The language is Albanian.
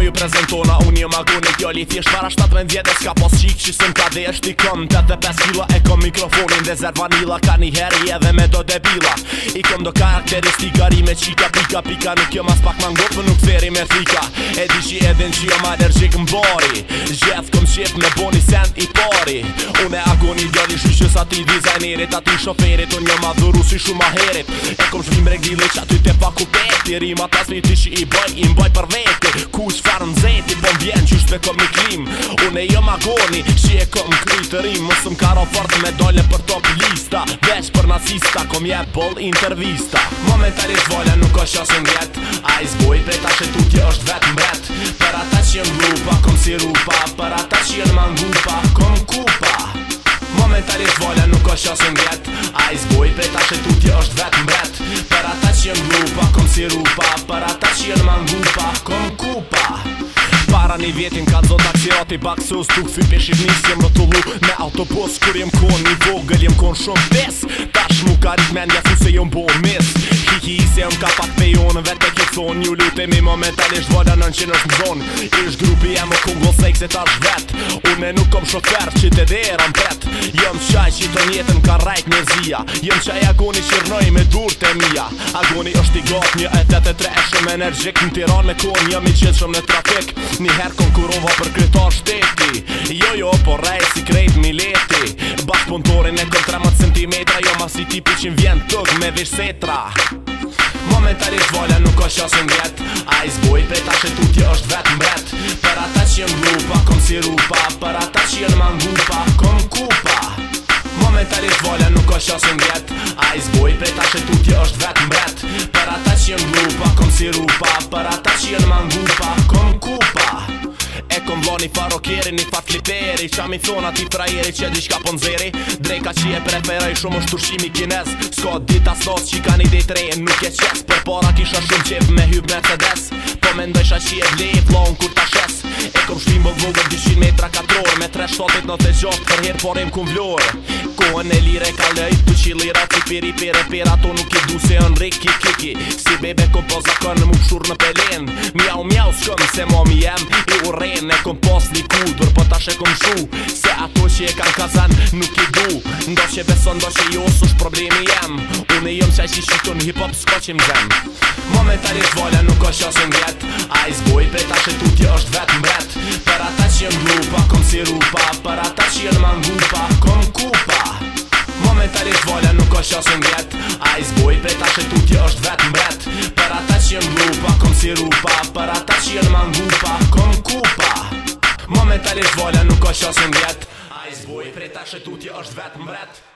ju prezentona, unë jëm agoni djali thjesht para 17 vjet e s'ka pos qik që sëm ka dhe është i kom 85 kila e kom mikrofonin dhe zer vanila ka një heri edhe me do debila i kom do karakteristika rime qika pika nuk jëm as pak mangot për nuk theri me thika e di që edhin që jëm allergjik m'bari gjeth kom qef me boni send i pari unë e agoni djali shyqës ati dizajnerit ati shoferit unë jëm adhuru si shumë aherit e kom shvim regdile që aty te fakulteti rimat as një ti që i mbaj për veti ku qfar m'zeti po m'vjen qysht me kom një klim unë e jëm agoni që e kom kry të rim mësëm karo fort me dole për top lista veç për nazista kom je bol intervista momentalisht volja nuk është qasën vjet a i zboj për ta që tutje është vet mbret për ata që jem grupa kom si rupa për ata që jem mangupa kom kupa momentalisht volja nuk është qasën vjet a i zboj për ta që tutje është vet mbret për ata që jem grupa kom si rupa për ata që jem mangupa kom kupa para një vjetin ka zot aksiati baksus tuk fype shqipnis jem rotullu me autobus kur jem kon një vogël jem kon shumë pes tash mu ka rit mendja su se jem bo mis hiki se jem ka pak pejon vete ke thon ju lutemi momentalisht vola 900 është në zon ish grupi jem o kungo sejk se tash vet une nuk kom shofer që te deram pret jem qaj që të njetën ka rajt njërzia jem qaj agoni që rnoj me dur të mija agoni është i gat një e 83 e shumë energjik në Tiran me kon jem i qetë shumë në trafik njëherë konkurova për kryetar shteti jo, po rej si krejt mileti bas puntorin e kom 13 cm jo mas i tipi që m'vjen tëg me vish setra momentalisht volja nuk është qasën vjet a i zboj për ta që tutje është vet mbret për ata që jem grupa kom si rupa për ata që jem mangupa kom kupa momentalisht volja nuk është qasën vjet a i zboj për ta që tutje është vet mbret për ata që jem grupa kom si rupa për ata që jem mangupa kom kupa e kom vlo një farokjeri, një fat kliperi qa mi thon ati frajeri që diqka po nzeri drejka që e preferoj shumë është turshimi kinez s'ka dita sot që ka një dit re nuk e qes për para kisha shumë qef me hyb Mercedes po me ndojsha që e vle plon kur ta shes e kom shvim bëll vogër 200 metra katror me 3 shtatit në të gjatë për her porim kum vlor kohën e lire ka lejt të qilira si piri pere ato nuk i du se ën riki kiki si bebe kom po zakon në mu pshur në pelen miau s'këm se momi jem i urren e kom pas një kudur po tash e kom shu se ato që e kan kazan nuk i du ndo që beson ndo që jo s'ush problemi jem unë jem qaj që shikon hip hop s'ka që m'zem momentalisht volja nuk është qasën vjet a i zboj për ta që tutje është vet mbret për ata që jem grupa kom si rupa për ata që jem mangupa kom kupa momentalisht volja nuk është qasën vjet a i zboj për ta që tutje është vet mbret për ata që jem grupa kom si rupa për ata që jem mangupa kom kupa momentalisht volja nuk është qasën vjet a i zboj për ta që tutje është vet mbret